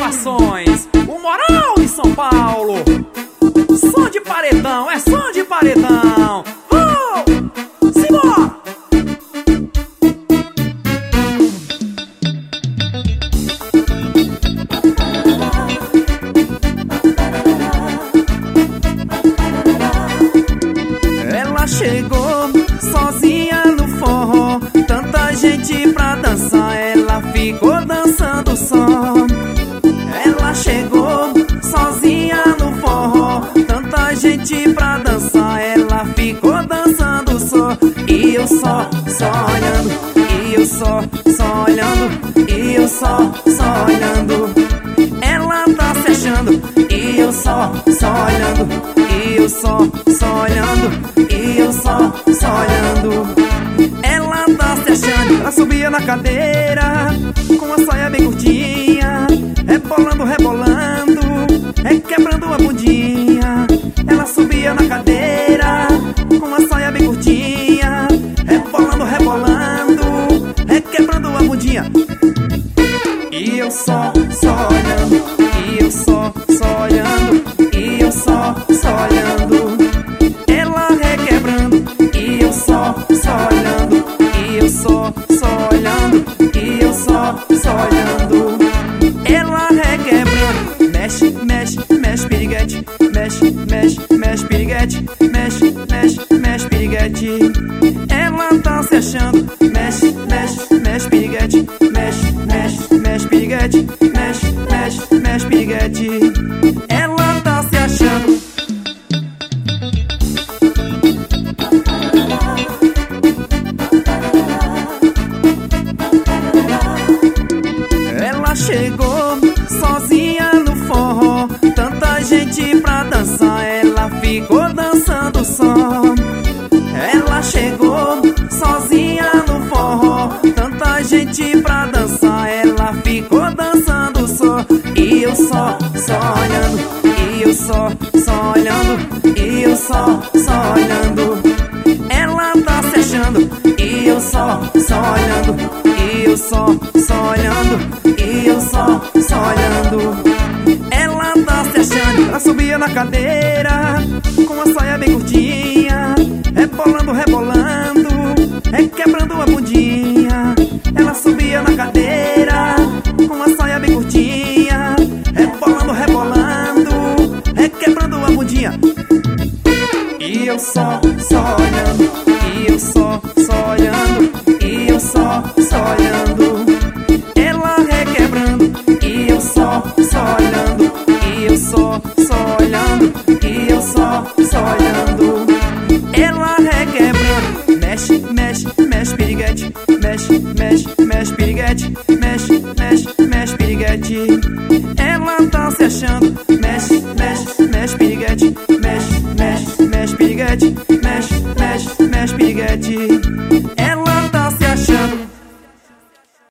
Gravações, o Moral de São Paulo. Som de paredão, é som de paredão. Simbora! Ela chegou sozinha no forró, tanta gente pra dançar, ela ficou dançando só. Ela chegou sozinha no forró, tanta gente pra dançar, ela ficou dançando só. E eu só olhando, e eu só olhando, e eu só olhando. Ela tá se achando, e eu só olhando, e eu só olhando, e eu só olhando. Ela tá se achando, ela subia na cadeira com a saia bem curtinha, rebolando, quebrando a bundinha. Ela subia na cadeira com a saia bem curtinha, rebolando, quebrando a bundinha. E eu só olhando, e eu só olhando, e eu só olhando. Ela requebrando, e eu só olhando, e eu só olhando, e eu só olhando. Ela requebrando, mexe piriguete, mexe piriguete, mexe piriguete. Ela tá se achando, mexe piriguete, mexe piriguete, mexe piriguete. Ela tá se achando. Ela chegou sozinha no forró, tanta gente pra dançar, ela ficou dançando só. Ela chegou sozinha no forró, tanta gente pra dançar, ela ficou dançando só. E eu só olhando, e eu só olhando, e eu só olhando. Ela tá se achando, e eu só olhando, e eu só olhando, e eu só olhando. Ela tá se achando, ela subia na cadeira com a saia bem curtinha, rebolando, quebrando a bundinha. Ela subia na cadeira com a saia bem curtinha, rebolando, quebrando a bundinha. E eu só olhando, e eu só olhando, e eu só olhando. Ela requebrando, e eu só olhando, e eu só olhando, e eu só olhando. Ela requebrando, mexe piriguete, mexe piriguete, mexe piriguete. Ela tá se achando, mexe piriguete, mexe piriguete,